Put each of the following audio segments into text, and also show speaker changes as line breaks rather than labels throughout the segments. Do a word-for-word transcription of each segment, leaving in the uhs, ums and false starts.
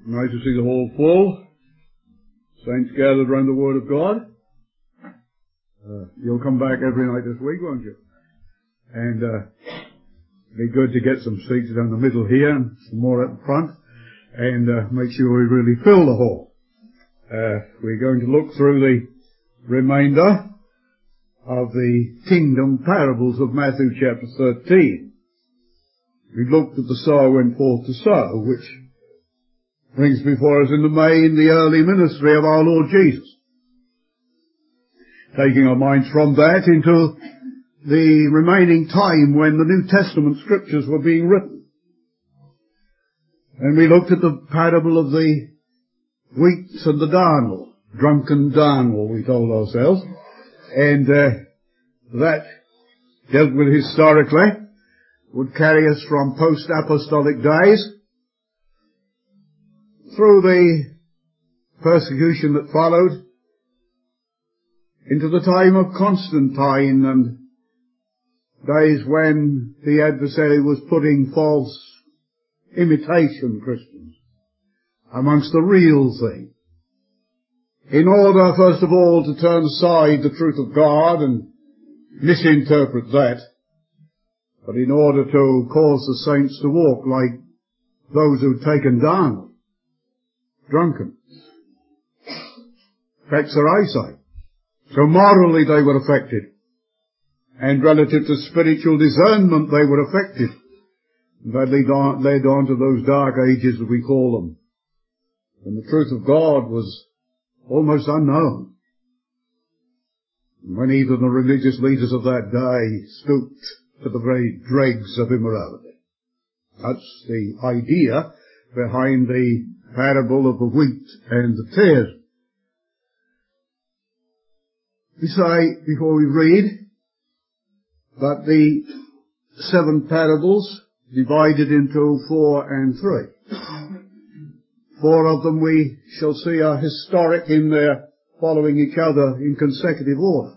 Nice to see the hall full. Saints gathered around the Word of God. Uh, you'll come back every night this week, won't you? And uh, be good to get some seats down the middle here and some more at the front, and uh, make sure we really fill the hall. Uh, we're going to look through the remainder of the kingdom parables of Matthew chapter thirteen. We've looked at the sower went forth to sow, which brings before us in the main the early ministry of our Lord Jesus. Taking our minds from that into the remaining time when the New Testament scriptures were being written. And we looked at the parable of the wheat and the darnel, drunken darnel, we told ourselves, and uh, that dealt with historically, would carry us from post-apostolic days through the persecution that followed into the time of Constantine and days when the adversary was putting false imitation Christians amongst the real thing, in order, first of all, to turn aside the truth of God and misinterpret that, but in order to cause the saints to walk like those who'd taken down, drunken, affects their eyesight. So morally they were affected, and relative to spiritual discernment they were affected. That led on, led on to those dark ages that we call them, when the truth of God was almost unknown, when even the religious leaders of that day stooped to the very dregs of immorality. That's the idea behind the parable of the wheat and the tares. We say, before we read, that the seven parables divided into four and three. Four of them we shall see are historic in their following each other in consecutive order.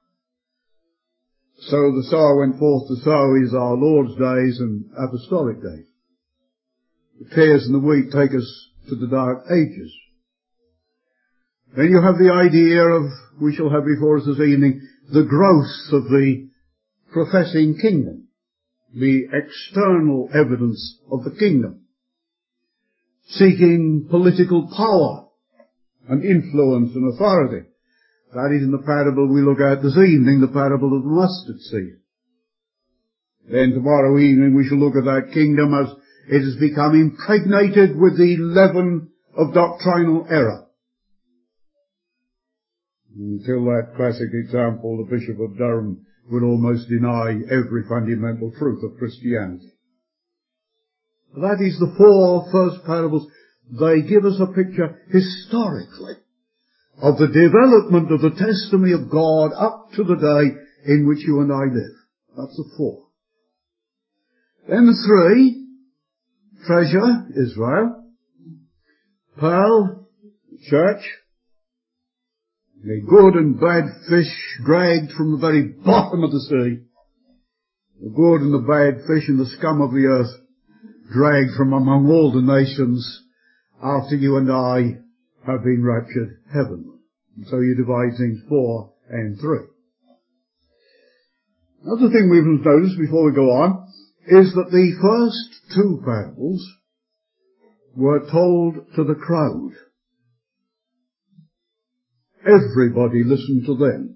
So the sower went forth to sow is our Lord's days and apostolic days. The tares and the wheat take us to the dark ages. Then you have the idea of, we shall have before us this evening, the growth of the professing kingdom, the external evidence of the kingdom, seeking political power and influence and authority. That is in the parable we look at this evening, the parable of the mustard seed. Then tomorrow evening we shall look at that kingdom as it has become impregnated with the leaven of doctrinal error. Until that classic example, the Bishop of Durham would almost deny every fundamental truth of Christianity. That is the four first parables. They give us a picture historically of the development of the testimony of God up to the day in which you and I live. That's the four. Then the three, treasure, Israel, pearl, church, the good and bad fish dragged from the very bottom of the sea, the good and the bad fish and the scum of the earth dragged from among all the nations after you and I have been raptured heavenward. And so you divide things four and three. Another thing we must notice before we go on is that the first two parables were told to the crowd. Everybody listened to them.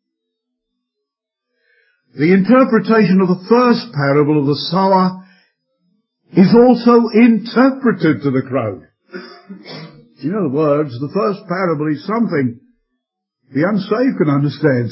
The interpretation of the first parable of the sower is also interpreted to the crowd. In other words, the first parable is something the unsaved can understand.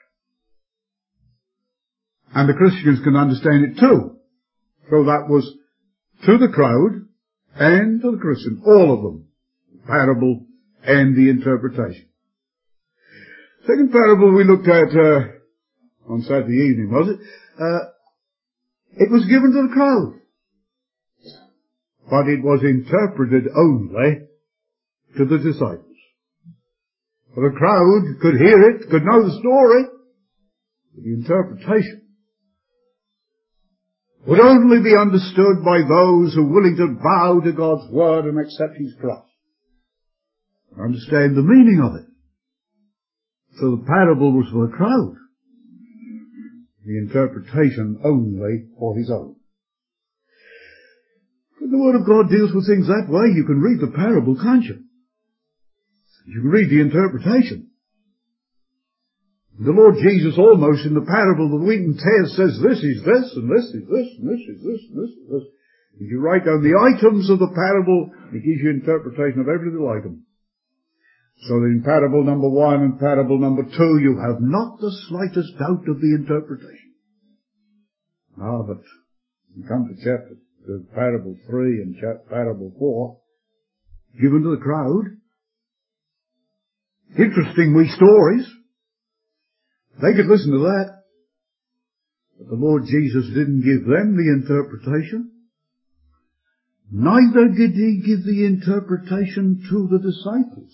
And the Christians can understand it too. So that was to the crowd and to the Christians, all of them, the parable and the interpretation. Second parable we looked at uh, on Saturday evening, was it? Uh, it was given to the crowd. But it was interpreted only to the disciples. For the crowd could hear it, could know the story, but the interpretation would only be understood by those who are willing to bow to God's word and accept his cross, understand the meaning of it. So the parable was for the crowd, the interpretation only for his own. When the Word of God deals with things that way, you can read the parable, can't you? You can read the interpretation. The Lord Jesus almost in the parable of the wheat and tares says this is this, and this is this, and this is this, and this is this. If you write down the items of the parable, it gives you interpretation of every little item. So that in parable number one and parable number two, you have not the slightest doubt of the interpretation. Ah, but you come to chapter, to parable three and parable four, given to the crowd. Interesting wee stories. They could listen to that. But the Lord Jesus didn't give them the interpretation. Neither did he give the interpretation to the disciples.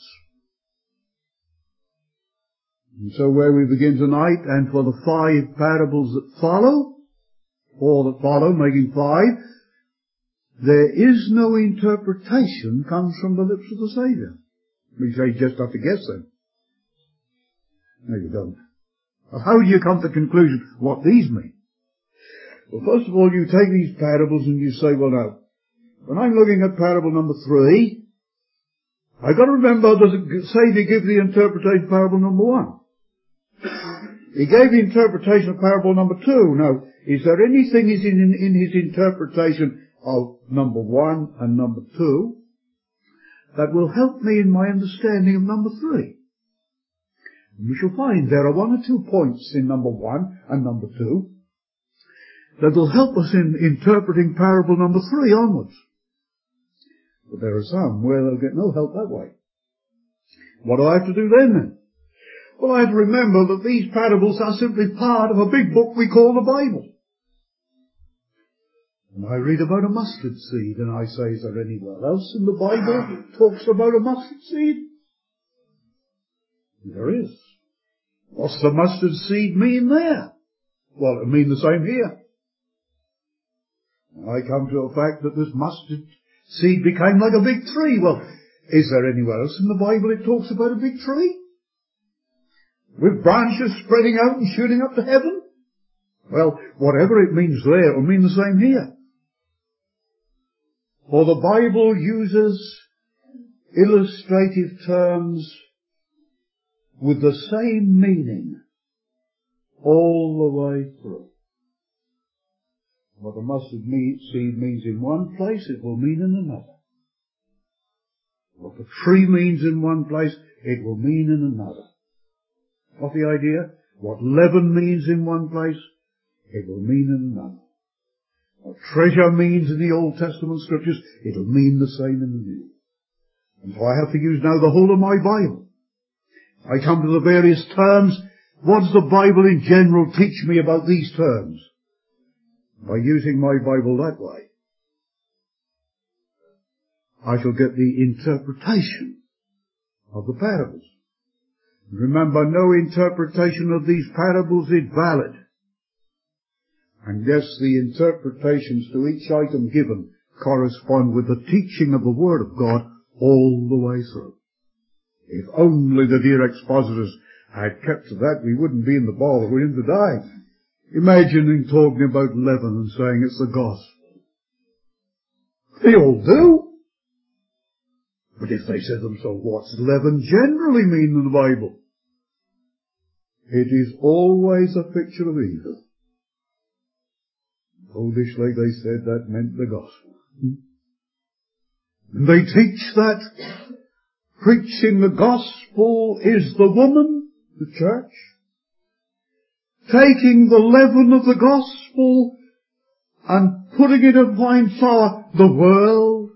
And so where we begin tonight, and for the five parables that follow, four that follow, making five, there is no interpretation comes from the lips of the Saviour. We say you just have to guess then. No, you don't. Well, how do you come to the conclusion what these mean? Well, first of all, you take these parables and you say, well now, when I'm looking at parable number three, I've got to remember, does the Saviour give the interpretation of parable number one? He gave the interpretation of parable number two. Now, is there anything in, in his interpretation of number one and number two that will help me in my understanding of number three? And we shall find there are one or two points in number one and number two that will help us in interpreting parable number three onwards. But there are some where they'll get no help that way. What do I have to do then then? Well, I have to remember that these parables are simply part of a big book we call the Bible. And I read about a mustard seed and I say, is there anywhere else in the Bible that talks about a mustard seed? There is. What's the mustard seed mean there? Well, it mean the same here. I come to a fact that this mustard seed became like a big tree. Well, is there anywhere else in the Bible it talks about a big tree? With branches spreading out and shooting up to heaven? Well, whatever it means there, it will mean the same here. For the Bible uses illustrative terms with the same meaning all the way through. What a mustard seed means in one place, it will mean in another. What the tree means in one place, it will mean in another. Got the idea? What leaven means in one place, it will mean in another. What treasure means in the Old Testament scriptures, it will mean the same in the New. And so I have to use now the whole of my Bible. I come to the various terms. What does the Bible in general teach me about these terms? By using my Bible that way, I shall get the interpretation of the parables. Remember, no interpretation of these parables is valid. And yes, the interpretations to each item given correspond with the teaching of the Word of God all the way through. If only the dear expositors had kept to that, we wouldn't be in the bother we're in today. Imagining talking about leaven and saying it's the gospel. They all do. But if they said themselves, what's leaven generally mean in the Bible? It is always a picture of evil. Foolishly they said that meant the gospel. And they teach that preaching the gospel is the woman, the church, taking the leaven of the gospel and putting it in fine flour, the world.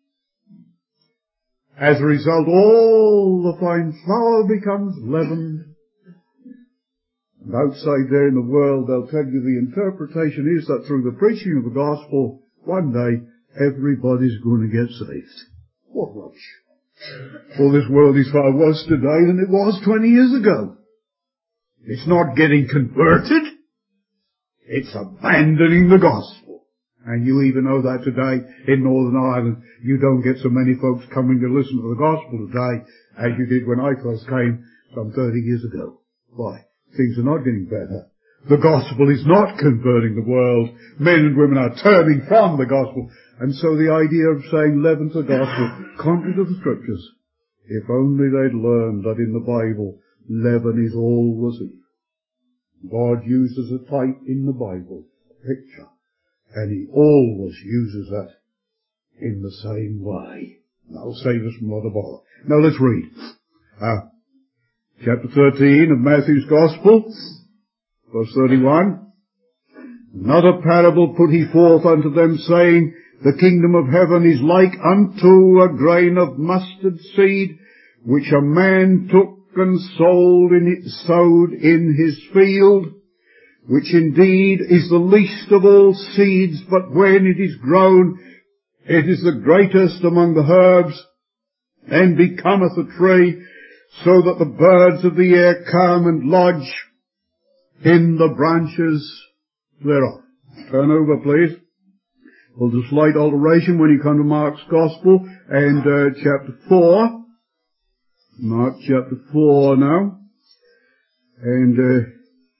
As a result, all the fine flour becomes leavened. And outside there in the world, they'll tell you the interpretation is that through the preaching of the gospel, one day, everybody's going to get saved. What rubbish. Well, this world is far worse today than it was twenty years ago. It's not getting converted. It's abandoning the gospel. And you even know that today in Northern Ireland, you don't get so many folks coming to listen to the gospel today as you did when I first came some thirty years ago. Why? Things are not getting better. The gospel is not converting the world. Men and women are turning from the gospel. And so the idea of saying leaven's the gospel, contrary to the scriptures, if only they'd learned that in the Bible, leaven is always evil. God uses a type in the Bible, a picture. And he always uses that in the same way. That'll save us from a lot of bother. Now let's read. Uh, chapter thirteen of Matthew's Gospel, verse thirty-one. Another parable put he forth unto them, saying, the kingdom of heaven is like unto a grain of mustard seed, which a man took and sold in it, sowed in his field, which indeed is the least of all seeds, but when it is grown, it is the greatest among the herbs, and becometh a tree, so that the birds of the air come and lodge in the branches thereof. Turn over, please. Well, there's a slight alteration when you come to Mark's Gospel, and uh, chapter four. Mark chapter four now. And uh,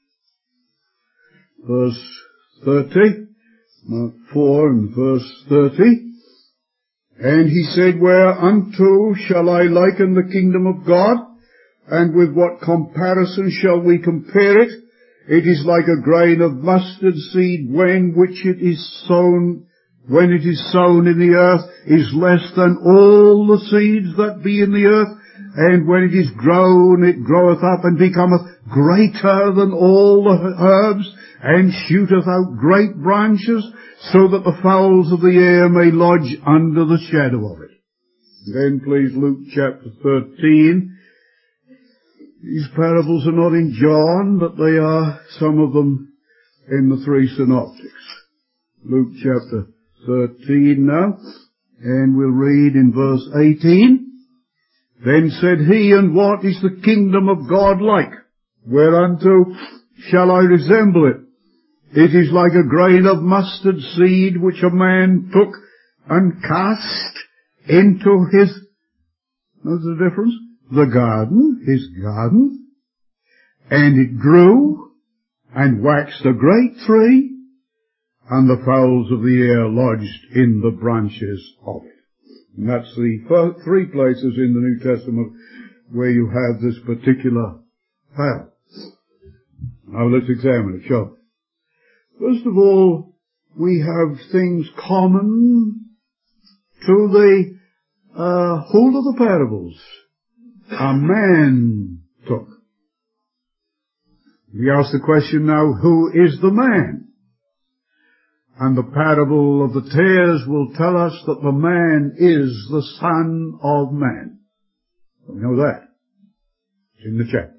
verse thirty, Mark four and verse thirty. And he said, whereunto shall I liken the kingdom of God? And with what comparison shall we compare it? It is like a grain of mustard seed, when which it is sown, when it is sown in the earth, is less than all the seeds that be in the earth. And when it is grown, it groweth up and becometh greater than all the herbs, and shooteth out great branches, so that the fowls of the air may lodge under the shadow of it. Then please Luke chapter thirteen. These parables are not in John, but they are, some of them, in the three synoptics. Luke chapter thirteen now, and we'll read in verse eighteen. Then said he, and what is the kingdom of God like? Whereunto shall I resemble it? It is like a grain of mustard seed, which a man took and cast into his, what's the difference? The garden, his garden. And it grew and waxed a great tree, and the fowls of the air lodged in the branches of it. And that's the first three places in the New Testament where you have this particular parable. Now let's examine it, shall we? First of all, we have things common to the uh, whole of the parables. A man took. We ask the question now, who is the man? And the parable of the tares will tell us that the man is the Son of Man. We know that. It's in the chapter.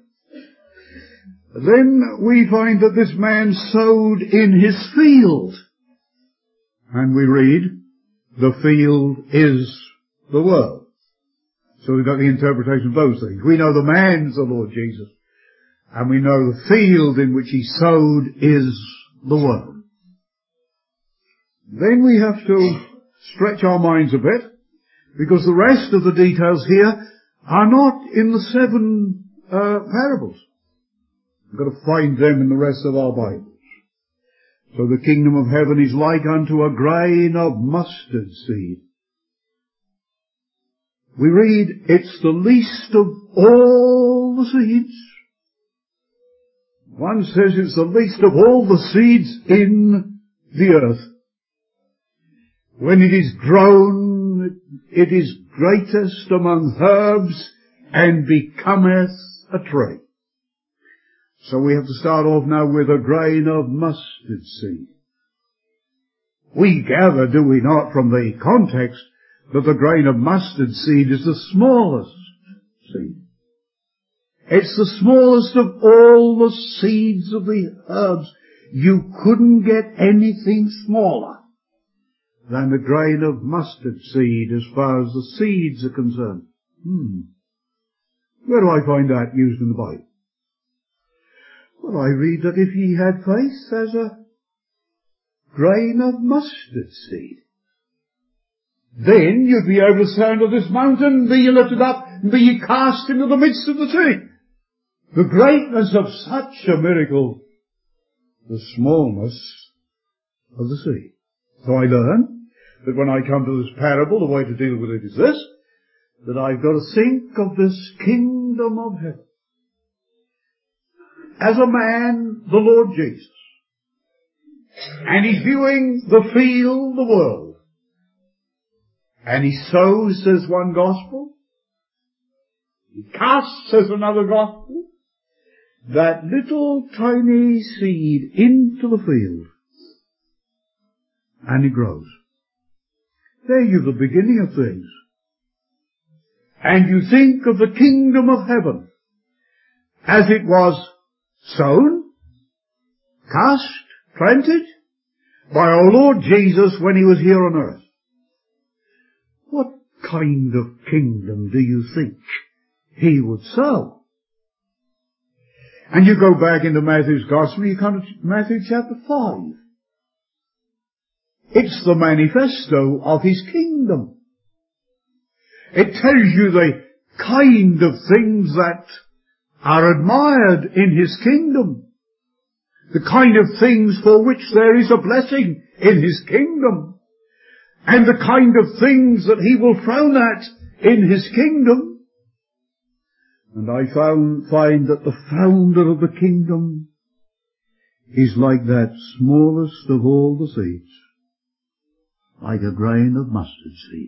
Then we find that this man sowed in his field. And we read, the field is the world. So we've got the interpretation of those things. We know the man's the Lord Jesus. And we know the field in which he sowed is the world. Then we have to stretch our minds a bit, because the rest of the details here are not in the seven uh, parables. We've got to find them in the rest of our Bibles. So the kingdom of heaven is like unto a grain of mustard seed. We read, it's the least of all the seeds. One says it's the least of all the seeds in the earth. When it is grown, it is greatest among herbs, and becometh a tree. So we have to start off now with a grain of mustard seed. We gather, do we not, from the context, that the grain of mustard seed is the smallest seed. It's the smallest of all the seeds of the herbs. You couldn't get anything smaller than the grain of mustard seed as far as the seeds are concerned. Hmm. Where do I find that used in the Bible? Well, I read that if ye had faith as a grain of mustard seed. Then you'd be able to say unto this mountain, be ye lifted up, and be ye cast into the midst of the sea. The greatness of such a miracle, the smallness of the sea. So I learn that when I come to this parable, the way to deal with it is this, that I've got to think of this kingdom of heaven as a man, the Lord Jesus. And he's viewing the field, the world. And he sows, says one gospel. He casts, says another gospel, that little tiny seed into the field. And it grows. There you've the beginning of things. And you think of the kingdom of heaven as it was sown, cast, planted by our Lord Jesus when he was here on earth. What kind of kingdom do you think he would sow? And you go back into Matthew's Gospel, you come to Matthew chapter five. It's the manifesto of his kingdom. It tells you the kind of things that are admired in his kingdom. The kind of things for which there is a blessing in his kingdom. And the kind of things that he will frown at in his kingdom. And I found, find that the founder of the kingdom is like that smallest of all the seeds. Like a grain of mustard seed.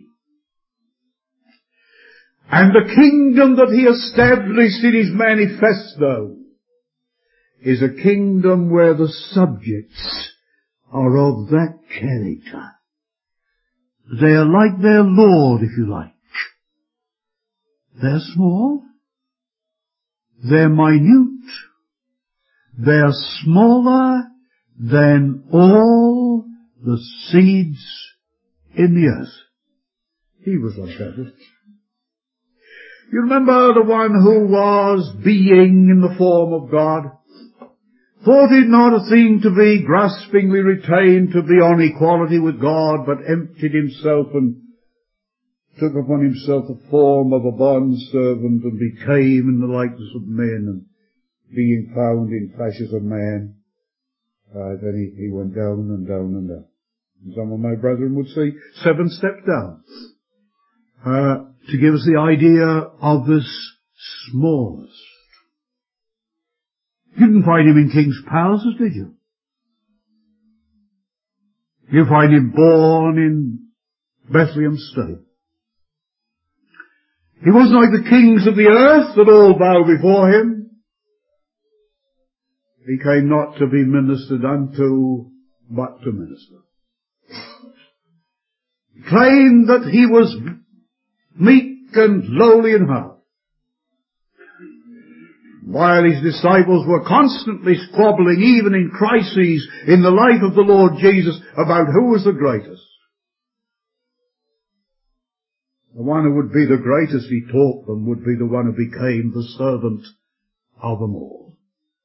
And the kingdom that he established in his manifesto is a kingdom where the subjects are of that character. They are like their Lord, if you like. They're small. They're minute. They're smaller than all the seeds in the earth. He was like that. You remember the one who was being in the form of God? Thought it not a thing to be graspingly retained to be on equality with God, but emptied himself and took upon himself the form of a bondservant and became in the likeness of men, and being found in flesh as a man, uh, then he, he went down and down and down. And some of my brethren would say seven steps down, uh, to give us the idea of this smallest. You didn't find him in king's palaces, did you? You find him born in Bethlehem stable. He wasn't like the kings of the earth that all bow before him. He came not to be ministered unto, but to minister. He claimed that he was meek and lowly in heart. While his disciples were constantly squabbling, even in crises in the life of the Lord Jesus, about who was the greatest. The one who would be the greatest, he taught them, would be the one who became the servant of them all.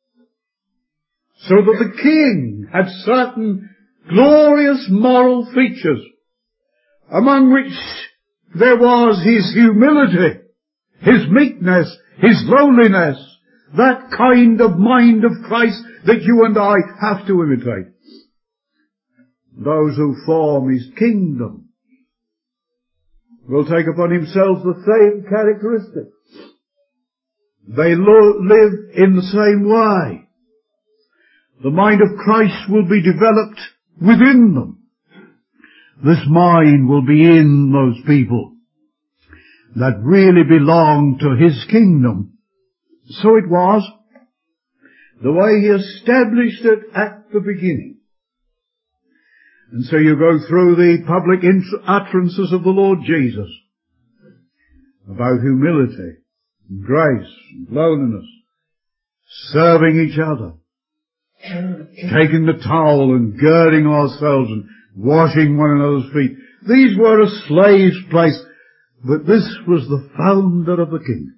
So that the king had certain glorious moral features, among which there was his humility, his meekness, his lowliness, that kind of mind of Christ that you and I have to imitate. Those who form his kingdom will take upon himself the same characteristics. They lo- live in the same way. The mind of Christ will be developed within them. This mind will be in those people that really belong to his kingdom. So it was the way he established it at the beginning. And so you go through the public utterances of the Lord Jesus about humility, and grace, and lowliness, serving each other, taking the towel and girding ourselves and washing one another's feet. These were a slave's place, but this was the founder of the kingdom.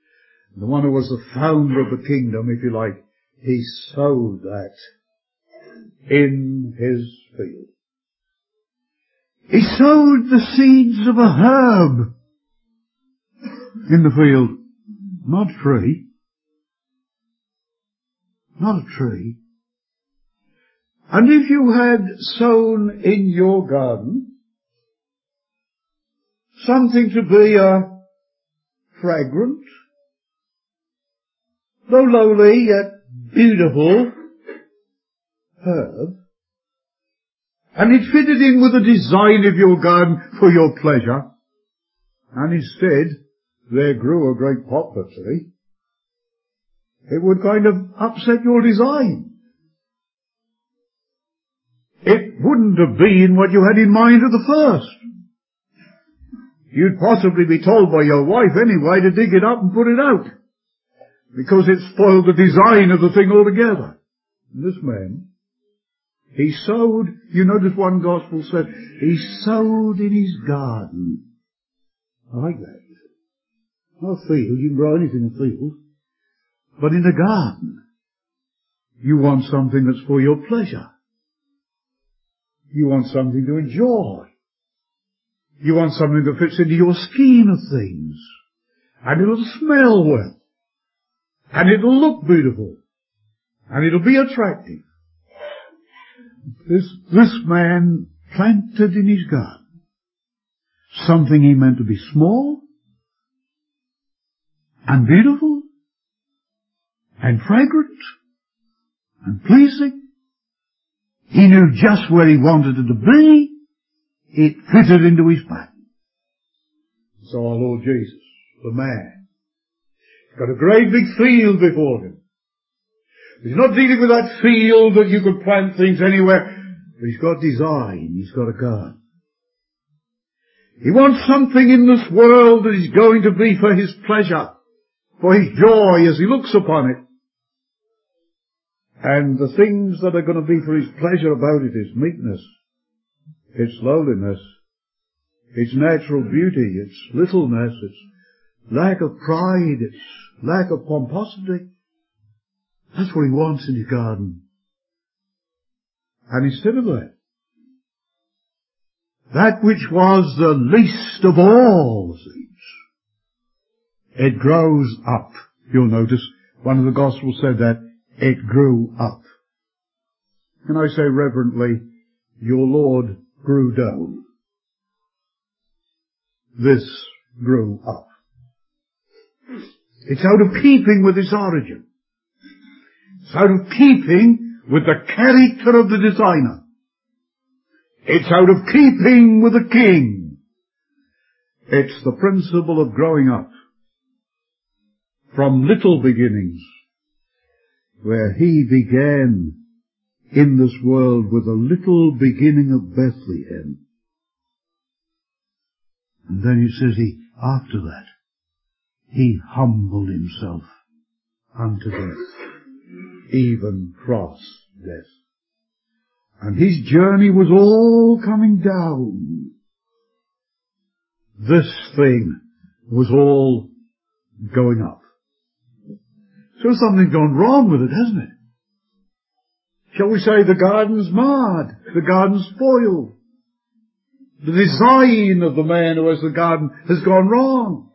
The one who was the founder of the kingdom, if you like, he sowed that in his field. He sowed the seeds of a herb in the field, not a tree. Not a tree. And if you had sown in your garden something to be a fragrant, though lowly yet beautiful herb, and it fitted in with the design of your garden for your pleasure, and instead there grew a great poplar tree, it would kind of upset your design. It wouldn't have been what you had in mind at the first. You'd possibly be told by your wife anyway to dig it up and put it out, because it spoiled the design of the thing altogether. And this man, he sowed, you notice one gospel said, he sowed in his garden. I like that. Not a field, you can grow anything in a field. But in a garden, you want something that's for your pleasure. You want something to enjoy. You want something that fits into your scheme of things. And it'll smell well. And it'll look beautiful. And it'll be attractive. This, this man planted in his garden something he meant to be small and beautiful and fragrant and pleasing. He knew just where he wanted it to be. It fitted into his pattern. So our Lord Jesus, the man, he's got a great big field before him. He's not dealing with that field that you could plant things anywhere, but he's got design, he's got a garden. He wants something in this world that is going to be for his pleasure, for his joy as he looks upon it. And the things that are going to be for his pleasure about it is meekness, it's lowliness, it's natural beauty, it's littleness, it's lack of pride, it's lack of pomposity. That's what he wants in his garden. And instead of that, that which was the least of all seeds, it grows up. You'll notice one of the Gospels said that it grew up. Can I say reverently, your Lord grew down. This grew up. It's out of keeping with its origin. It's out of keeping with the character of the designer. It's out of keeping with the king. It's the principle of growing up from little beginnings, where he began in this world with a little beginning of Bethlehem. And then he says he, after that, he humbled himself unto death, even cross death. And his journey was all coming down. This thing was all going up. So something's gone wrong with it, hasn't it? Shall we say the garden's marred, the garden's spoiled. The design of the man who has the garden has gone wrong.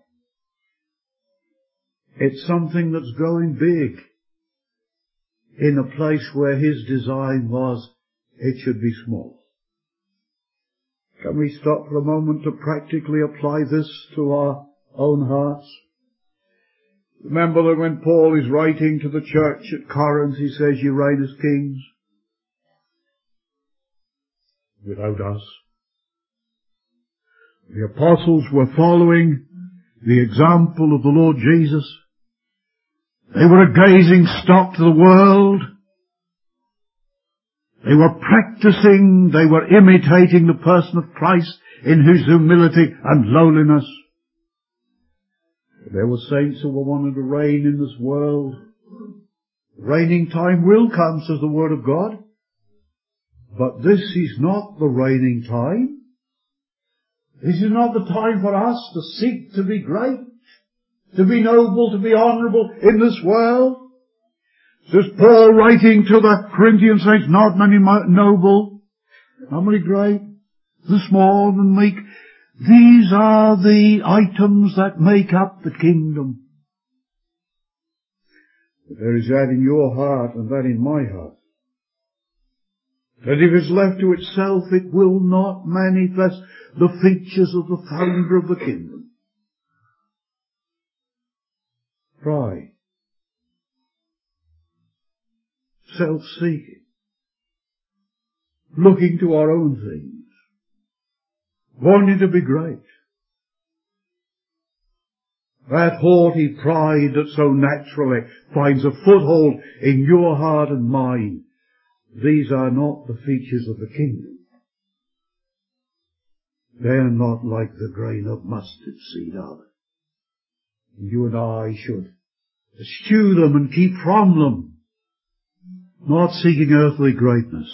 It's something that's growing big in a place where his design was it should be small. Can we stop for a moment to practically apply this to our own hearts? Remember that when Paul is writing to the church at Corinth, he says, you reign as kings without us. The apostles were following the example of the Lord Jesus. They were a gazing stock to the world. They were practicing, they were imitating the person of Christ in whose humility and lowliness. There were saints who were wanting to reign in this world. Reigning time will come, says the Word of God. But this is not the reigning time. This is not the time for us to seek to be great, to be noble, to be honourable in this world. Says Paul writing to the Corinthian saints, not many noble, not many great, the small and meek. These are the items that make up the kingdom. But there is that in your heart and that in my heart, that if it's left to itself, it will not manifest the features of the founder of the kingdom. Pride, self-seeking, looking to our own things, wanting to be great. That haughty pride that so naturally finds a foothold in your heart and mine, these are not the features of the kingdom. They are not like the grain of mustard seed, are they? You and I should eschew them and keep from them, not seeking earthly greatness,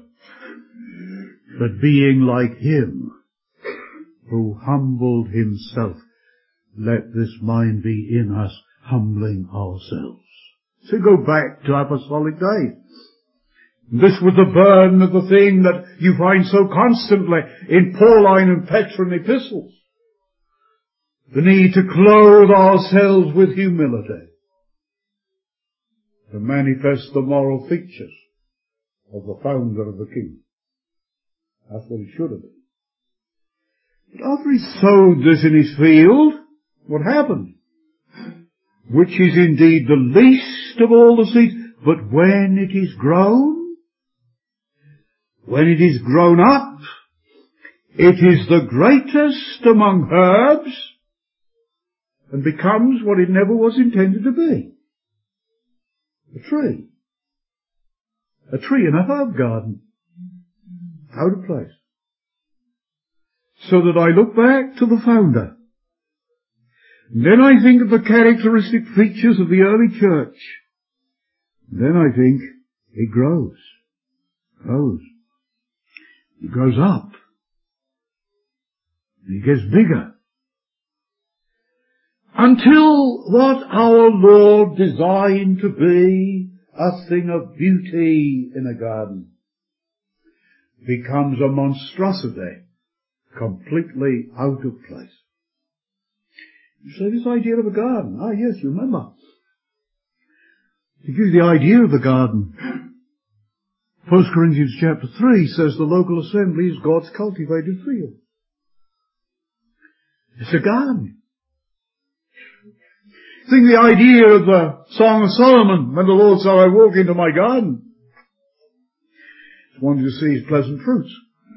but being like Him who humbled Himself. Let this mind be in us, humbling ourselves. So go back to apostolic days. This was the burden of the thing that you find so constantly in Pauline and Petrine epistles. The need to clothe ourselves with humility, to manifest the moral features of the founder of the kingdom. That's what it should have been. But after he sowed this in his field, what happened? Which is indeed the least of all the seeds, but when it is grown, when it is grown up, it is the greatest among herbs and becomes what it never was intended to be. A tree. A tree in a herb garden. Out of place. So that I look back to the founder. And then I think of the characteristic features of the early church. And then I think it grows. Grows. It grows up. It gets bigger. Until what our Lord designed to be a thing of beauty in a garden becomes a monstrosity completely out of place. You say, this idea of a garden. Ah, yes, you remember. To give you the idea of the garden, First Corinthians chapter three says the local assembly is God's cultivated field. It's a garden. Think the idea of the Song of Solomon, when the Lord said, I walk into my garden. He's wanting to see his pleasant fruits.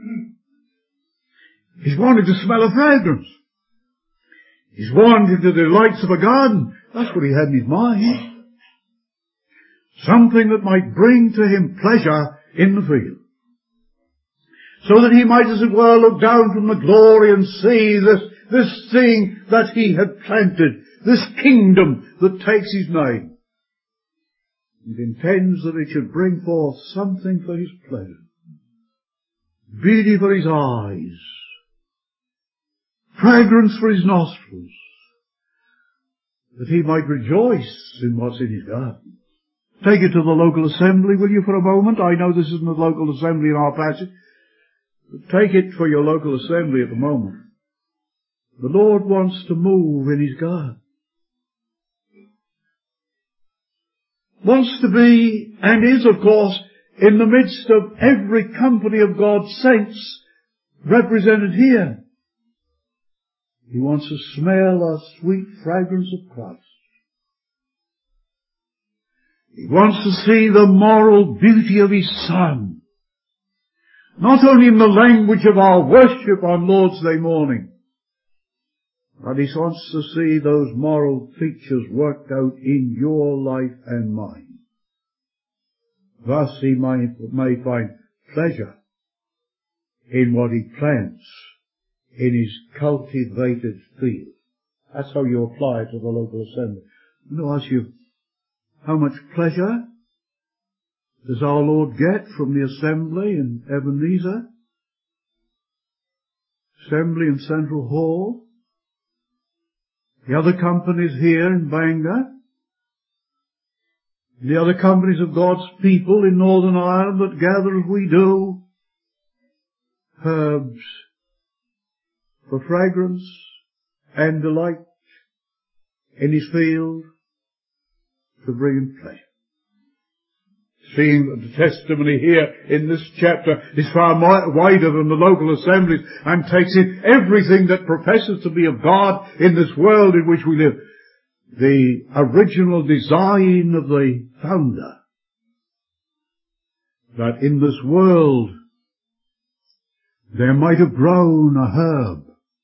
He's wanting to smell a fragrance. He's wanting the delights of a garden. That's what he had in his mind. Something that might bring to him pleasure in the field. So that he might, as it were, look down from the glory and see this, this thing that he had planted, this kingdom that takes his name, and intends that it should bring forth something for his pleasure, beauty for his eyes, fragrance for his nostrils, that he might rejoice in what's in his garden. Take it to the local assembly, will you, for a moment? I know this isn't the local assembly in our passage, but take it for your local assembly at the moment. The Lord wants to move in his garden. Wants to be, and is, of course, in the midst of every company of God's saints represented here. He wants to smell a sweet fragrance of Christ. He wants to see the moral beauty of his Son. Not only in the language of our worship on Lord's Day morning, but he wants to see those moral features worked out in your life and mine. Thus he may, may find pleasure in what he plants in his cultivated field. That's how you apply it to the local assembly. I'm going to ask you, how much pleasure does our Lord get from the assembly in Ebenezer? Assembly in Central Hall? The other companies here in Bangor? the other companies of God's people in Northern Ireland that gather as we do, herbs for fragrance and delight in his field to bring him pleasure. Seeing that the testimony here in this chapter is far more wider than the local assemblies and takes in everything that professes to be of God in this world in which we live. The original design of the founder, that in this world there might have grown a herb,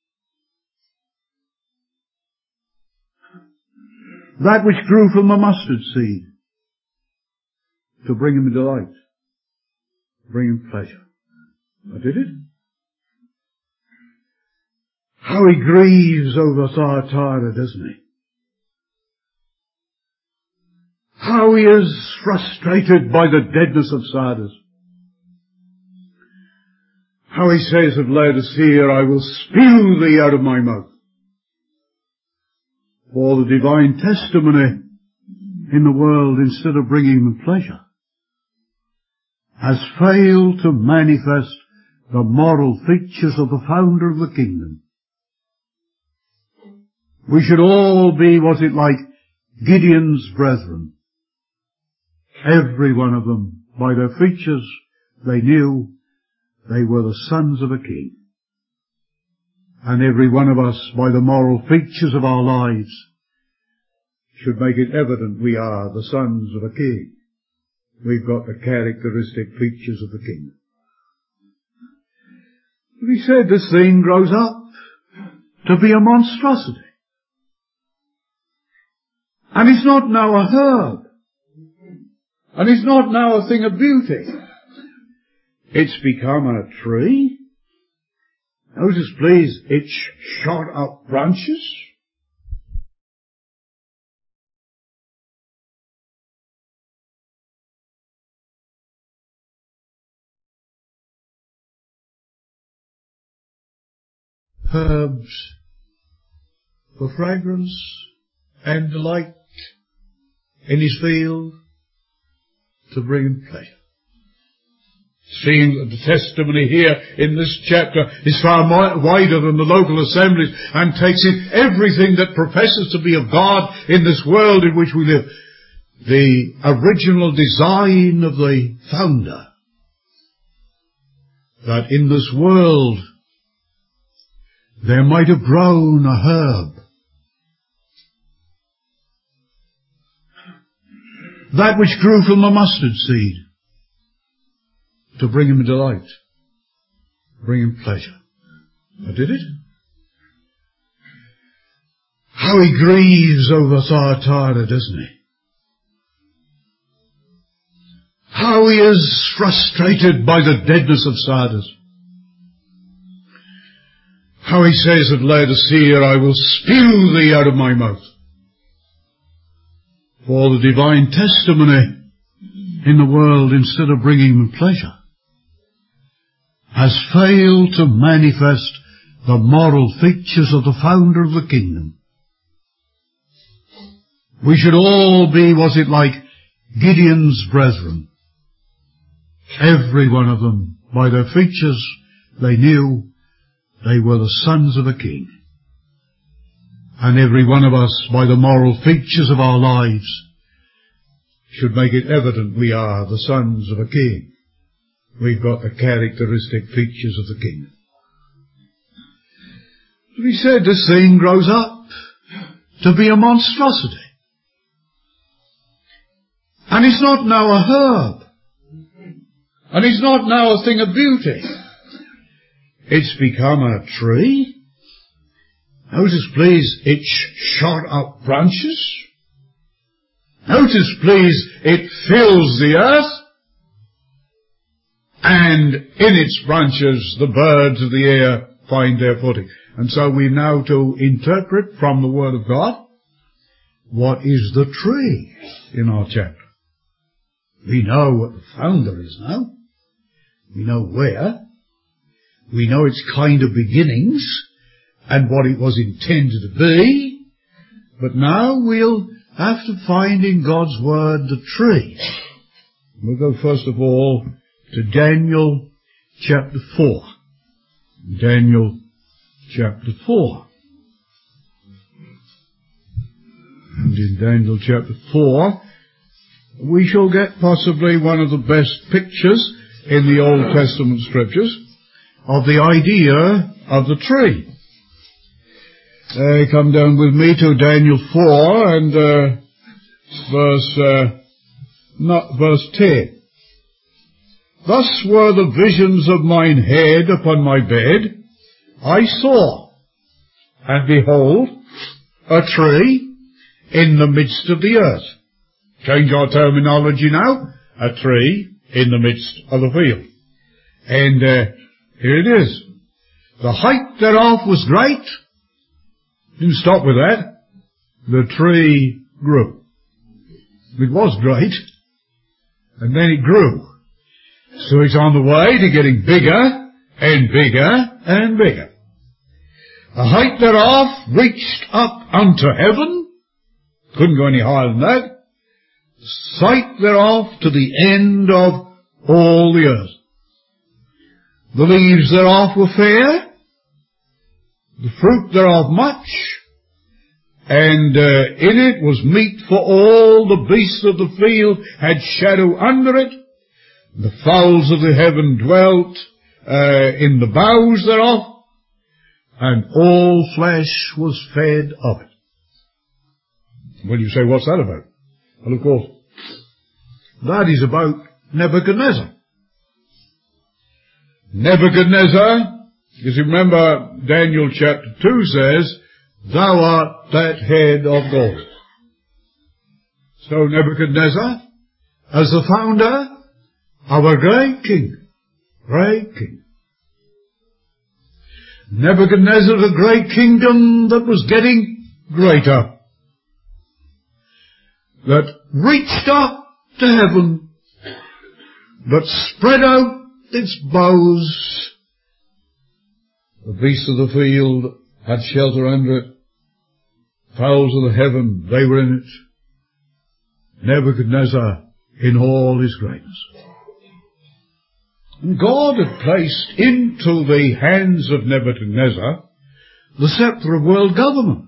that which grew from the mustard seed, to bring him delight, bring him pleasure. What did it? How he grieves over Thyatira, doesn't he? How he is frustrated by the deadness of Sardis. How he says of Laodicea, I will spew thee out of my mouth. For the divine testimony in the world, instead of bringing them pleasure, has failed to manifest the moral features of the founder of the kingdom. We should all be, was it like, Gideon's brethren. Every one of them, by their features, they knew they were the sons of a king. And every one of us, by the moral features of our lives, should make it evident we are the sons of a king. We've got the characteristic features of the kingdom. He said this thing grows up to be a monstrosity. And it's not now a herb. And it's not now a thing of beauty. It's become a tree. Notice, please, it's shot up branches. Herbs for fragrance and delight in his field to bring him pleasure. Seeing that the testimony here in this chapter is far more wider than the local assemblies and takes in everything that professes to be of God in this world in which we live. The original design of the founder, that in this world there might have grown a herb, that which grew from the mustard seed, to bring him delight, bring him pleasure. What did it? How he grieves over Thyatira, doesn't he? How he is frustrated by the deadness of Sardis. How he says of Laodicea, I will spew thee out of my mouth. For the divine testimony in the world, instead of bringing them pleasure, has failed to manifest the moral features of the founder of the kingdom. We should all be, was it like, Gideon's brethren. Every one of them, by their features, they knew they were the sons of a king. And every one of us, by the moral features of our lives, should make it evident we are the sons of a king. We've got the characteristic features of the kingdom. We said this thing grows up to be a monstrosity. And it's not now a herb. And it's not now a thing of beauty. It's become a tree. Notice, please, it's shot up branches. Notice, please, it fills the earth. And in its branches the birds of the air find their footing. And so we now to interpret from the Word of God what is the tree in our chapter. We know what the founder is now. We know where. We know its kind of beginnings and what it was intended to be. But now we'll after finding God's Word, the tree. We'll go first of all to Daniel chapter four. Daniel chapter four. And in Daniel chapter four, we shall get possibly one of the best pictures in the Old Testament scriptures of the idea of the tree. Uh, come down with me to Daniel four and uh, verse uh, not verse ten. Thus were the visions of mine head upon my bed. I saw, and behold, a tree in the midst of the earth. Change our terminology now. A tree in the midst of the field. And uh, here it is. The height thereof was great. Didn't stop with that. The tree grew. It was great. And then it grew. So it's on the way to getting bigger and bigger and bigger. The height thereof reached up unto heaven. Couldn't go any higher than that. The sight thereof to the end of all the earth. The leaves thereof were fair, the fruit thereof much, and uh, in it was meat for all the beasts of the field had shadow under it. The fowls of the heaven dwelt uh, in the boughs thereof, and all flesh was fed of it. Well, you say, what's that about? Well, of course, that is about Nebuchadnezzar. Nebuchadnezzar, as you remember, Daniel chapter two says, thou art that head of gold. So Nebuchadnezzar, as the founder of a great king, great king. Nebuchadnezzar, a great kingdom that was getting greater, that reached up to heaven, that spread out its boughs. The beasts of the field had shelter under it. Fowls of the heaven, they were in it. Nebuchadnezzar in all his greatness. And God had placed into the hands of Nebuchadnezzar the scepter of world government.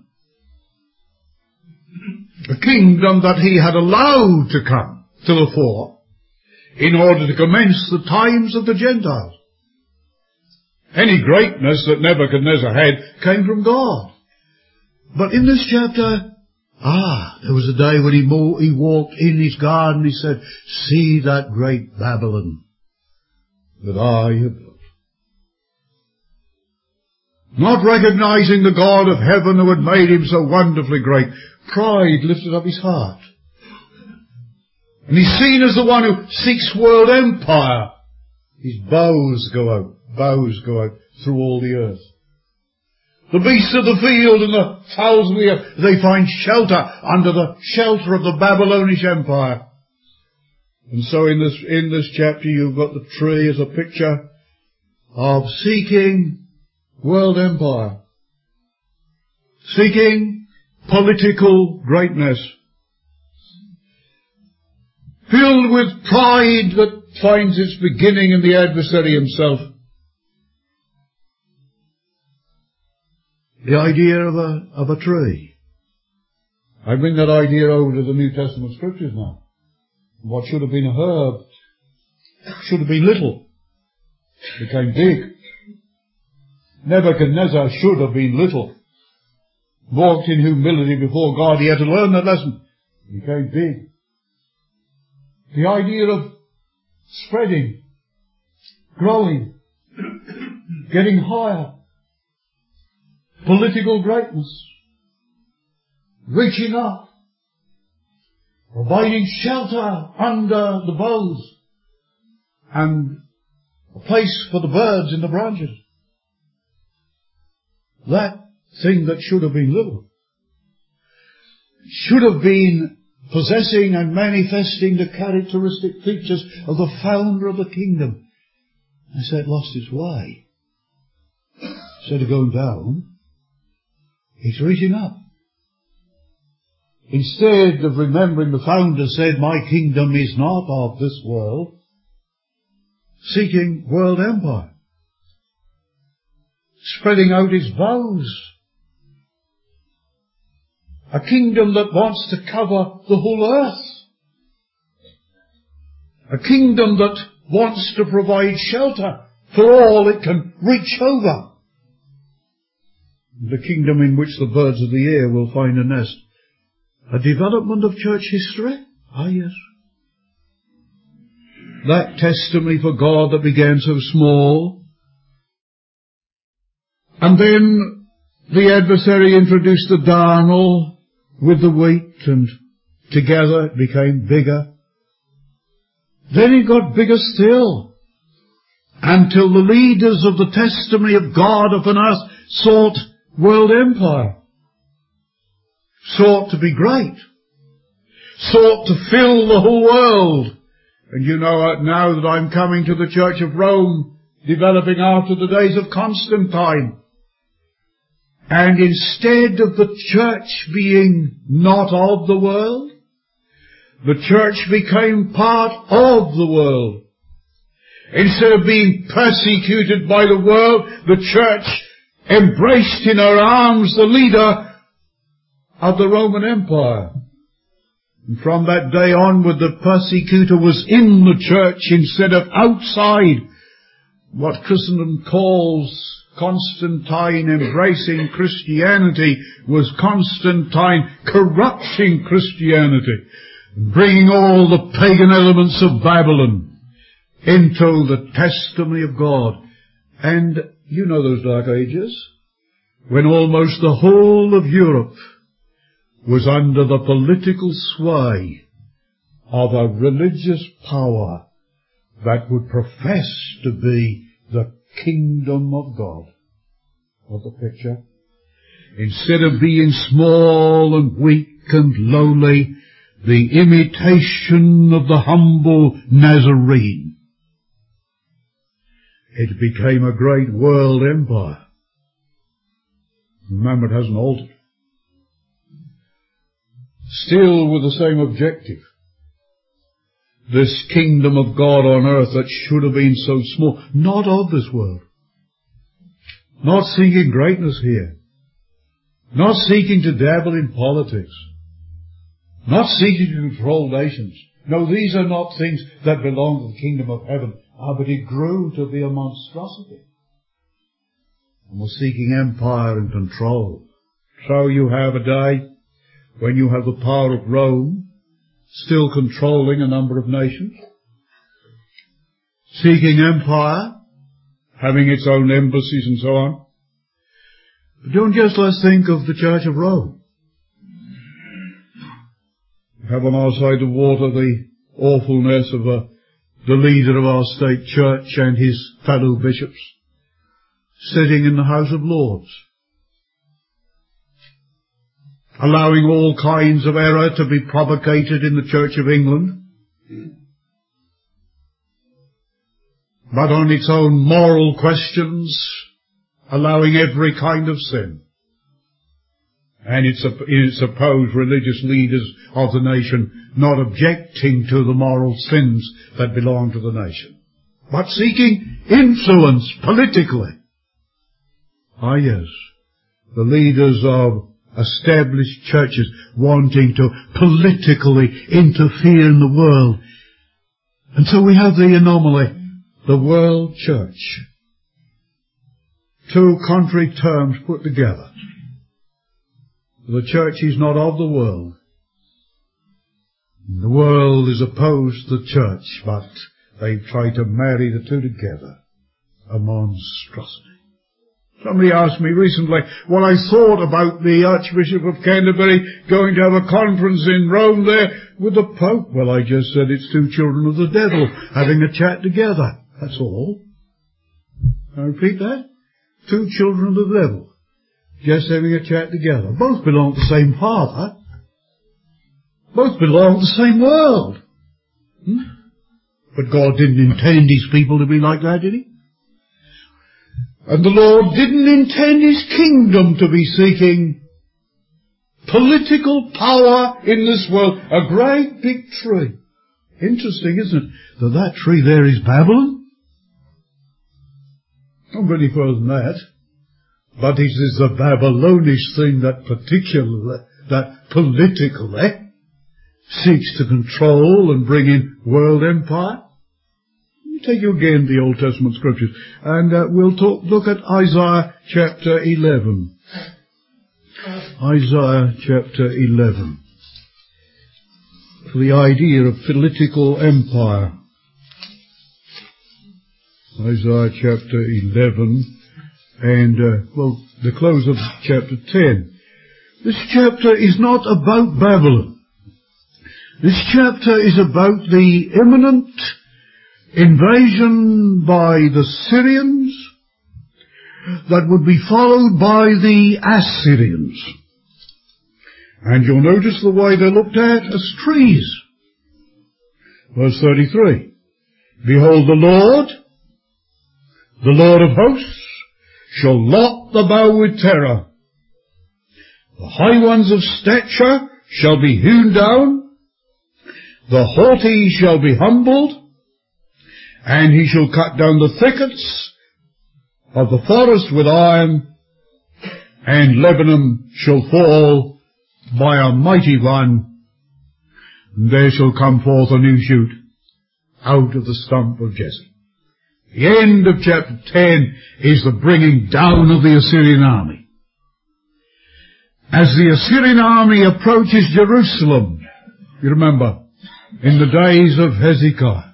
A kingdom that he had allowed to come to the fore in order to commence the times of the Gentiles. Any greatness that Nebuchadnezzar had came from God. But in this chapter, ah, there was a day when he, mo- he walked in his garden, he said, see that great Babylon that I have built. Not recognizing the God of heaven who had made him so wonderfully great, pride lifted up his heart. And he's seen as the one who seeks world empire. His bows go out, bows go out through all the earth. The beasts of the field and the fowls of the earth, they find shelter under the shelter of the Babylonish Empire. And so in this, in this chapter you've got the tree as a picture of seeking world empire. Seeking political greatness. Filled with pride that finds its beginning in the adversary himself. The idea of a, of a tree. I bring that idea over to the New Testament scriptures now. What should have been a herb, should have been little, became big. Nebuchadnezzar should have been little. Walked in humility before God. He had to learn that lesson. Became big. The idea of spreading, growing, getting higher, political greatness, reaching up, providing shelter under the boughs, and a place for the birds in the branches. That thing that should have been little, should have been possessing and manifesting the characteristic features of the founder of the kingdom. I said it lost its way. Instead of going down, it's reaching up. instead of remembering the founder said, my kingdom is not of this world, seeking world empire, spreading out its vows. A kingdom that wants to cover the whole earth. A kingdom that wants to provide shelter for all it can reach over. The kingdom in which the birds of the air will find a nest. A development of church history? Ah, yes. That testimony for God that began so small. And then the adversary introduced the darnel with the wheat, and together it became bigger. Then it got bigger still, until the leaders of the testimony of God upon earth sought world empire, sought to be great, sought to fill the whole world. And you know now that I'm coming to the Church of Rome, developing after the days of Constantine. And instead of the church being not of the world, the church became part of the world. Instead of being persecuted by the world, the church embraced in her arms the leader of the Roman Empire. And from that day onward, the persecutor was in the church instead of outside. What Christendom calls Constantine embracing Christianity was Constantine corrupting Christianity, bringing all the pagan elements of Babylon into the testimony of God. And you know those dark ages, when almost the whole of Europe was under the political sway of a religious power that would profess to be the kingdom of God. Of the picture. Instead of being small and weak and lowly, the imitation of the humble Nazarene, it became a great world empire. Remember, it hasn't altered. Still with the same objective. This kingdom of God on earth that should have been so small, not of this world. Not seeking greatness here. Not seeking to dabble in politics. Not seeking to control nations. No, these are not things that belong to the kingdom of heaven. Ah, but it grew to be a monstrosity. And was seeking empire and control. So you have a day when you have the power of Rome still controlling a number of nations, seeking empire, having its own embassies and so on. But don't just let's think of the Church of Rome. We have on our side of water the awfulness of a, the leader of our state church and his fellow bishops sitting in the House of Lords, allowing all kinds of error to be propagated in the Church of England, but on its own moral questions, allowing every kind of sin. And its, its supposed religious leaders of the nation not objecting to the moral sins that belong to the nation, but seeking influence politically. Ah, yes, the leaders of established churches wanting to politically interfere in the world. And so we have the anomaly, the world church. Two contrary terms put together. The church is not of the world. The world is opposed to the church, but they try to marry the two together. A monstrosity. Somebody asked me recently what I thought about the Archbishop of Canterbury going to have a conference in Rome there with the Pope. Well, I just said it's two children of the devil having a chat together. That's all. Can I repeat that? Two children of the devil just having a chat together. Both belong to the same Father. Both belong to the same world. Hmm? But God didn't intend His people to be like that, did He? And the Lord didn't intend His kingdom to be seeking political power in this world. A great big tree. Interesting, isn't it, that that tree there is Babylon? Not any further than that. But it is the Babylonish thing that particularly, that politically seeks to control and bring in world empire. Let me take you again to the Old Testament scriptures, and uh, we'll talk, look at Isaiah chapter eleven. Isaiah chapter eleven. For the idea of political empire. Isaiah chapter eleven. And, uh, well, the close of chapter ten. This chapter is not about Babylon. This chapter is about the imminent invasion by the Syrians that would be followed by the Assyrians. And you'll notice the way they're looked at as trees. Verse thirty-three. Behold, the Lord, the Lord of hosts, shall lop the bough with terror. The high ones of stature shall be hewn down. The haughty shall be humbled. And he shall cut down the thickets of the forest with iron. And Lebanon shall fall by a mighty one. And there shall come forth a new shoot out of the stump of Jesse. The end of chapter ten is the bringing down of the Assyrian army. As the Assyrian army approaches Jerusalem, you remember, in the days of Hezekiah,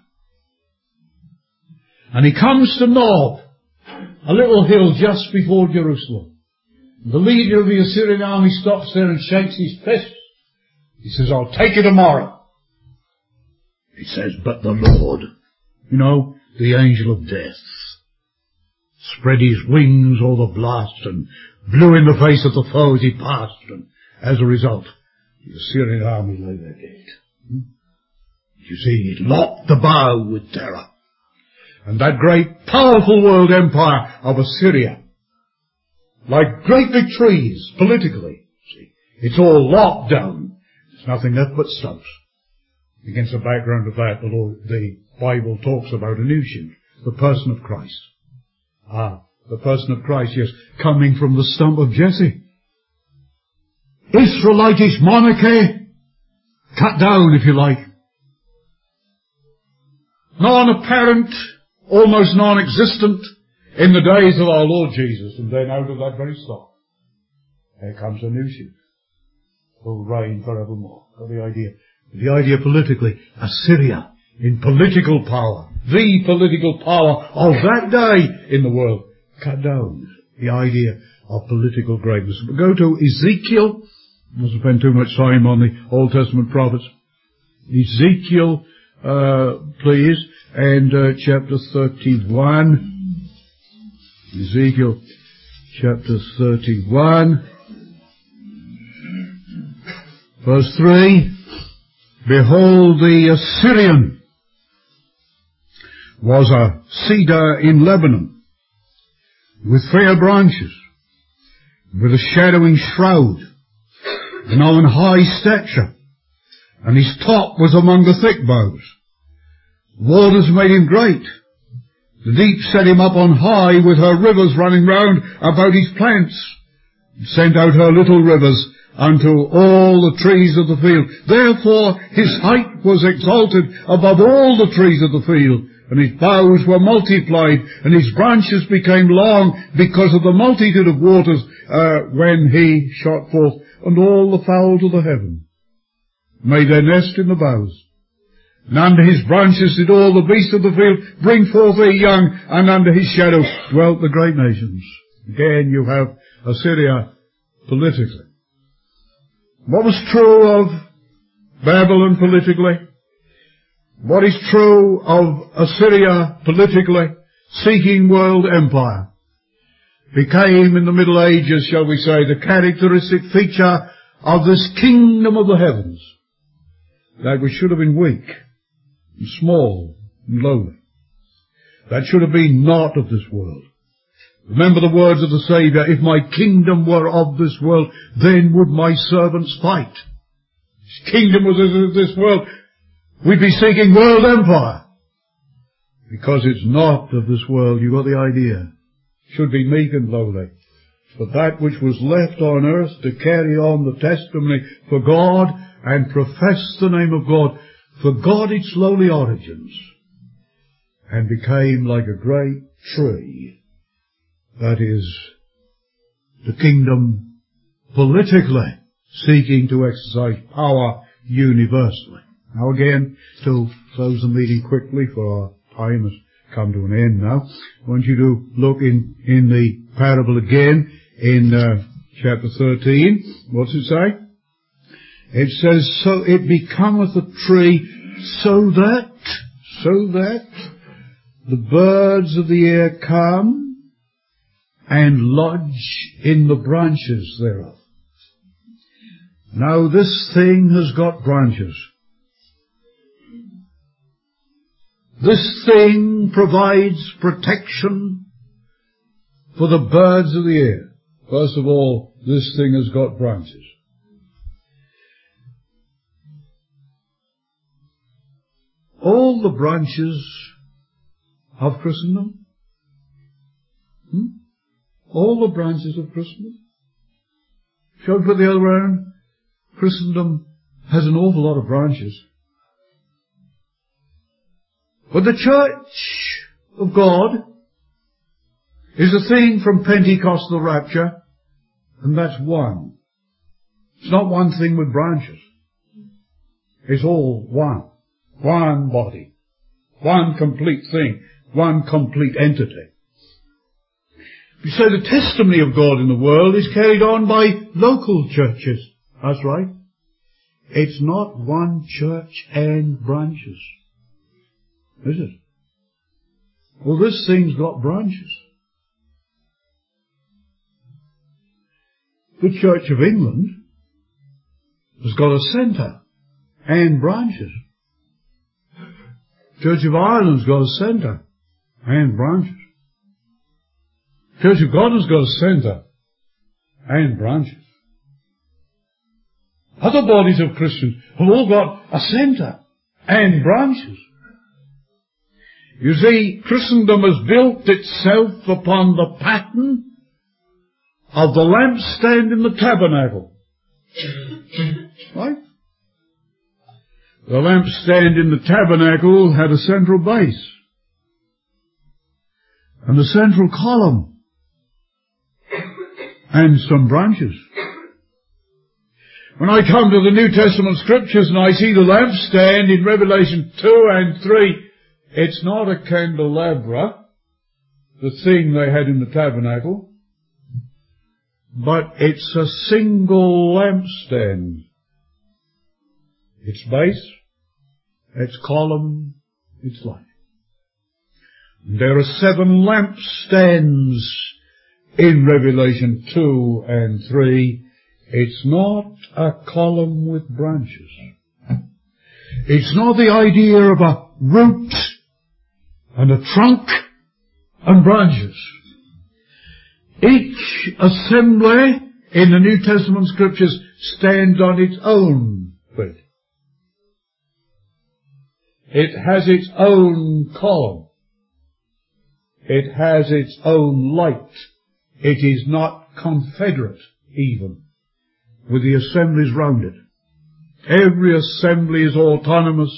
and he comes to Nob, a little hill just before Jerusalem. The leader of the Assyrian army stops there and shakes his fist. He says, I'll take you tomorrow. He says, but the Lord, you know, the angel of death, spread his wings o'er the blast and blew in the face of the foe as he passed, and as a result, the Assyrian army lay there dead. Hmm? You see, it lopped the bough with terror. And that great, powerful world empire of Assyria, like great big trees, politically, see, it's all lopped down. There's nothing left but stumps. Against the background of that, the Lord, the Bible talks about a new shoot, the person of Christ. Ah, the person of Christ, yes, coming from the stump of Jesse. Israelitish monarchy, cut down, if you like. Non-apparent, almost non-existent in the days of our Lord Jesus, and then out of that very stock, there comes a new shoot, will reign forevermore. Got the idea? The idea politically, Assyria in political power, the political power of that day in the world, cut down the idea of political greatness. But go to Ezekiel. I mustn't spend too much time on the Old Testament prophets. Ezekiel, uh, please, and uh, chapter thirty-one. Ezekiel chapter thirty-one, verse three. Behold, the Assyrian was a cedar in Lebanon, with fair branches, with a shadowing shroud, and of an high stature, and his top was among the thick boughs. Waters made him great. The deep set him up on high, with her rivers running round about his plants, and sent out her little rivers unto all the trees of the field. Therefore his height was exalted above all the trees of the field, and his boughs were multiplied, and his branches became long, because of the multitude of waters uh, when he shot forth. And all the fowls of the heaven made their nest in the boughs. And under his branches did all the beasts of the field bring forth their young, and under his shadow dwelt the great nations. Again you have Assyria politically. What was true of Babylon politically? What is true of Assyria politically, seeking world empire, became in the Middle Ages, shall we say, the characteristic feature of this kingdom of the heavens, that which should have been weak and small and lowly, that should have been not of this world, Remember the words of the Saviour, if my kingdom were of this world, then would my servants fight. His kingdom was of this world. We'd be seeking world empire. Because it's not of this world, you got the idea. Should be meek and lowly. For that which was left on earth to carry on the testimony for God and profess the name of God, forgot its lowly origins and became like a great tree. That is, the kingdom politically seeking to exercise power universally. Now again, to close the meeting quickly, for our time has come to an end now, I want you to look in, in the parable again in uh, chapter thirteen. What's it say? It says, so it becometh a tree so that, so that the birds of the air come and lodge in the branches thereof. Now this thing has got branches. This thing provides protection for the birds of the air. First of all, this thing has got branches. All the branches of Christendom, hmm? all the branches of Christendom, shall we put the other way around? Christendom has an awful lot of branches. But the church of God is a thing from Pentecostal rapture, and that's one. It's not one thing with branches. It's all one. One body. One complete thing. One complete entity. So the testimony of God in the world is carried on by local churches. That's right. It's not one church and branches. Is it? Well, this thing's got branches. The Church of England has got a centre and branches. Church of Ireland's got a centre and branches. Church of God has got a centre and branches. Other bodies of Christians have all got a centre and branches. You see, Christendom has built itself upon the pattern of the lampstand in the tabernacle. Right? The lampstand in the tabernacle had a central base and a central column and some branches. When I come to the New Testament scriptures and I see the lampstand in Revelation two and three, it's not a candelabra, the thing they had in the tabernacle, but it's a single lampstand. Its base, its column, its light. And there are seven lampstands in Revelation two and three. It's not a column with branches. It's not the idea of a root and a trunk and branches. Each assembly in the New Testament scriptures stands on its own feet. It has its own column. It has its own light. It is not confederate even with the assemblies round it. Every assembly is autonomous.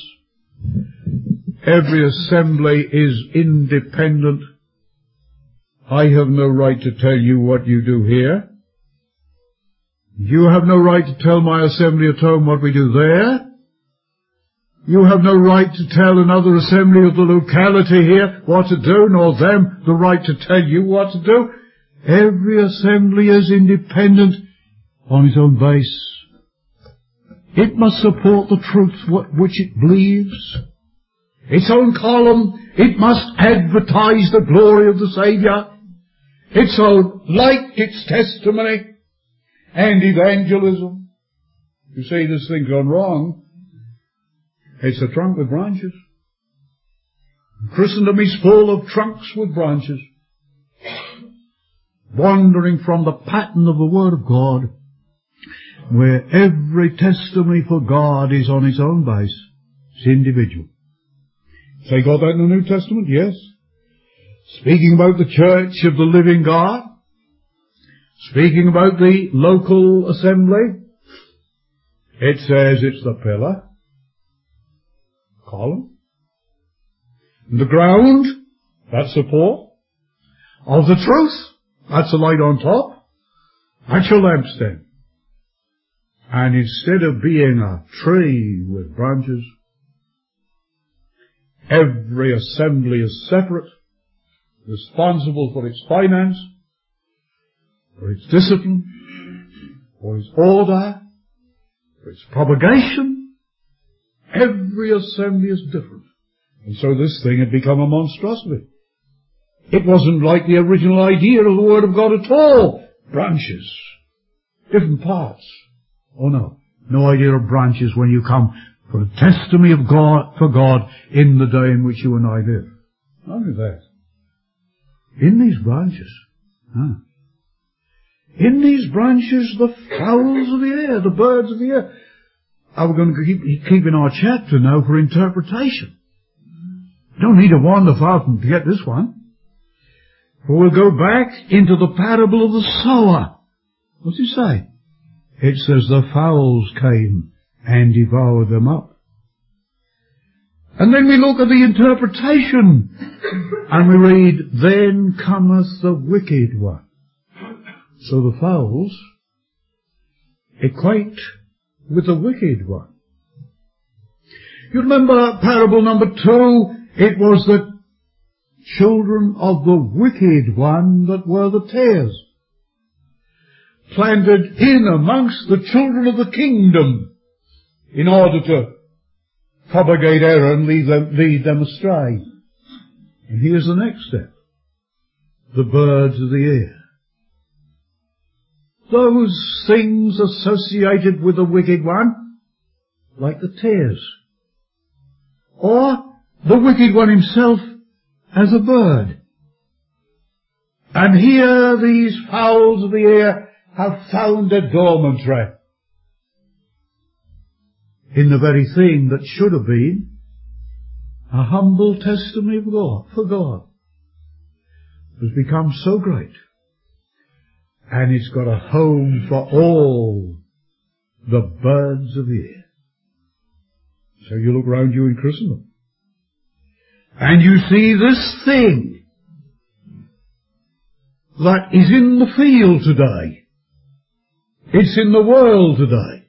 Every assembly is independent. I have no right to tell you what you do here. You have no right to tell my assembly at home what we do there. You have no right to tell another assembly of the locality here what to do, nor them the right to tell you what to do. Every assembly is independent on its own base. It must support the truth which it believes. Its own column, it must advertise the glory of the Saviour. Its own light, its testimony, and evangelism. You see, this thing's gone wrong. It's a trunk with branches. Christendom is full of trunks with branches. wandering from the pattern of the Word of God, where every testimony for God is on its own base. It's individual. Say, got that in the New Testament? Yes. Speaking about the church of the living God, speaking about the local assembly, it says it's the pillar, column, and the ground, that's support, of the truth, that's the light on top, that's your lampstand. And instead of being a tree with branches, every assembly is separate, responsible for its finance, for its discipline, for its order, for its propagation. Every assembly is different. And so this thing had become a monstrosity. It wasn't like the original idea of the Word of God at all. Branches. Different parts. Oh no. No idea of branches when you come for a testimony of God, for God in the day in which you and I live. Not only that. In these branches. Huh? In these branches, the fowls of the air, the birds of the air. Are we going to keep, keep in our chapter now for interpretation? Don't need a wander far from to get this one. For we'll go back into the parable of the sower. What's it say? It says the fowls came and devoured them up. And then we look at the interpretation and we read, then cometh the wicked one. So the fowls equate with the wicked one. You remember parable number two? It was the children of the wicked one that were the tares, planted in amongst the children of the kingdom in order to propagate error and lead them, lead them astray. And here's the next step. The birds of the air. Those things associated with the wicked one, like the tares. Or the wicked one himself as a bird. And here these fowls of the air have found a dormitory in the very thing that should have been a humble testimony of God, for God, has become so great. And it's got a home for all the birds of the air. So you look round you in Christendom, and you see this thing that is in the field today. It's in the world today.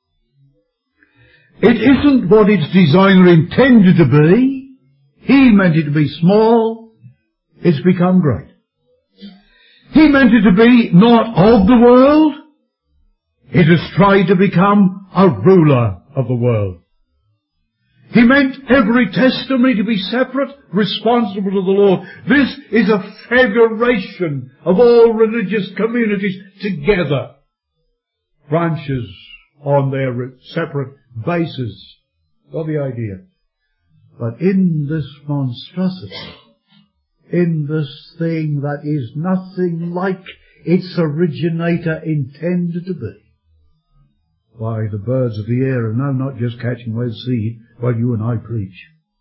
It isn't what its designer intended to be. He meant it to be small. It's become great. He meant it to be not of the world. It has tried to become a ruler of the world. He meant every testimony to be separate, responsible to the Lord. This is a federation of all religious communities together. Branches on their separate bases. Got the idea? But in this monstrosity, in this thing that is nothing like its originator intended to be, why, the birds of the air are now not just catching away the seed while you and I preach.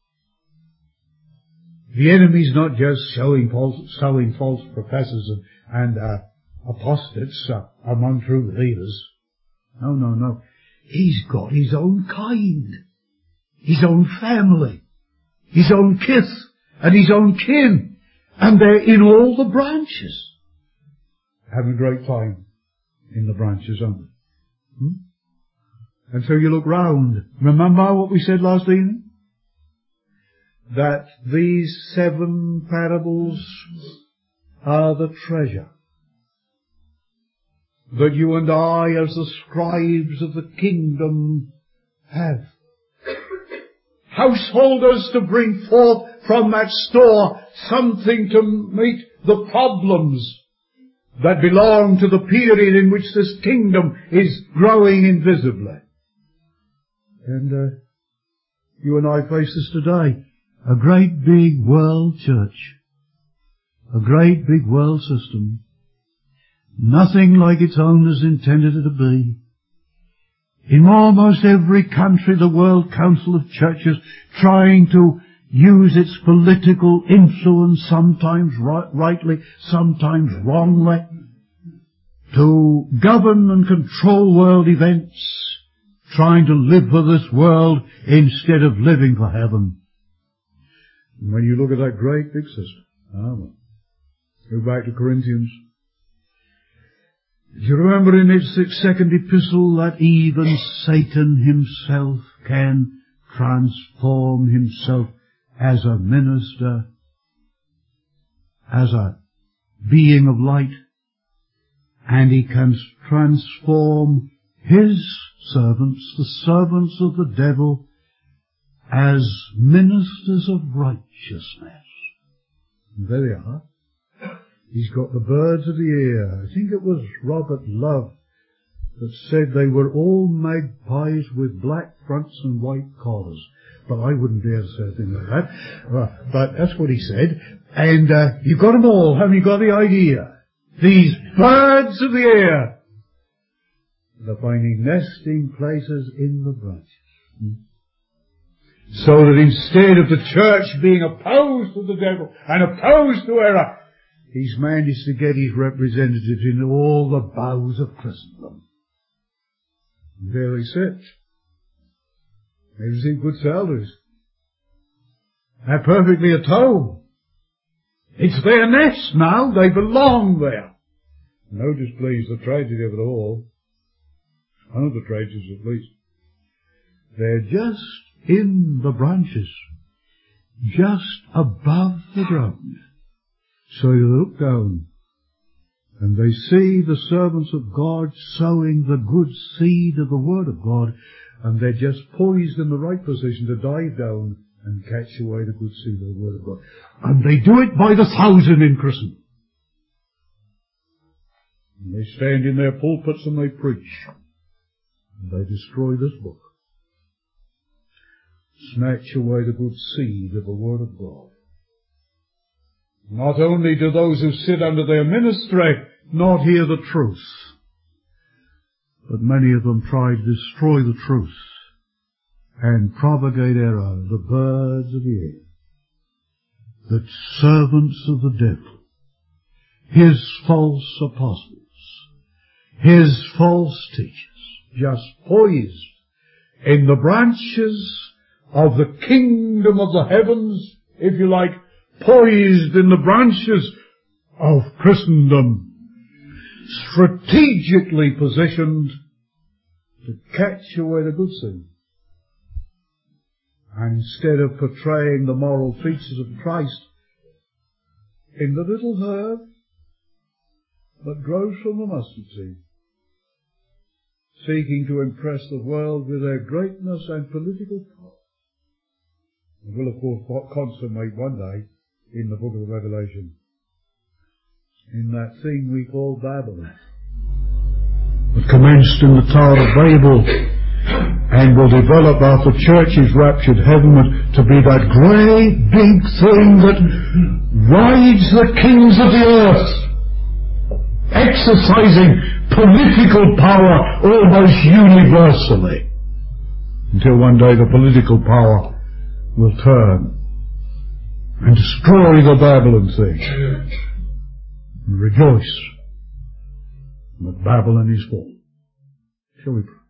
The enemy's not just sowing false, sowing false professors and, and uh, apostates uh, among true believers. No, no, no. He's got his own kind, his own family, his own kith, and his own kin. And they're in all the branches. Having a great time in the branches, aren't they? Hmm? And so you look round. Remember what we said last evening? That these seven parables are the treasure that you and I, as the scribes of the kingdom, have. Householders to bring forth from that store something to meet the problems that belong to the period in which this kingdom is growing invisibly. And uh, you and I face this today. A great big world church. A great big world system.
nothing like its owners intended it to be. In almost every country, the World Council of Churches trying to use its political influence, sometimes right, rightly, sometimes wrongly, to govern and control world events, trying to live for this world instead of living for heaven. And when you look at that great big system, oh, go back to Corinthians. Do you remember in its second epistle that even Satan himself can transform himself as a minister, as a being of light, and he can transform his servants, the servants of the devil, as ministers of righteousness. And there they are. He's got the birds of the air. I think it was Robert Love that said they were all magpies with black fronts and white collars. But I wouldn't dare say a thing like that. Uh, but that's what he said. And uh, you've got them all. Haven't you got the idea? These birds of the air. They're finding nesting places in the branches. Hmm? So that instead of the church being opposed to the devil and opposed to error, he's managed to get his representatives in all the boughs of Christendom. And there they sit. They receive good salaries. They're perfectly at home. It's their nest now. They belong there. Notice, please, the tragedy of it all. One of the tragedies, at least. They're just in the branches, just above the ground. So you look down, and they see the servants of God sowing the good seed of the Word of God, and they're just poised in the right position to dive down and catch away the good seed of the Word of God. And they do it by the thousand in Christendom. And they stand in their pulpits and they preach. And they destroy this book. Snatch away the good seed of the Word of God. Not only do those who sit under their ministry not hear the truth, but many of them try to destroy the truth and propagate error, the birds of the air, the servants of the devil, his false apostles, his false teachers, just poised in the branches of the kingdom of the heavens, if you like, poised in the branches of Christendom, strategically positioned to catch away the good seed. And instead of portraying the moral features of Christ in the little herb that grows from the mustard seed, seeking to impress the world with their greatness and political power, it will, of course, consummate one day in the book of Revelation, in that thing we call Babylon. It commenced in the Tower of Babel and will develop after church is raptured heavenward to be that great big thing that rides the kings of the earth, exercising political power almost universally, until one day the political power will turn and destroy the Babylon thing and rejoice that Babylon is full. Shall we pray?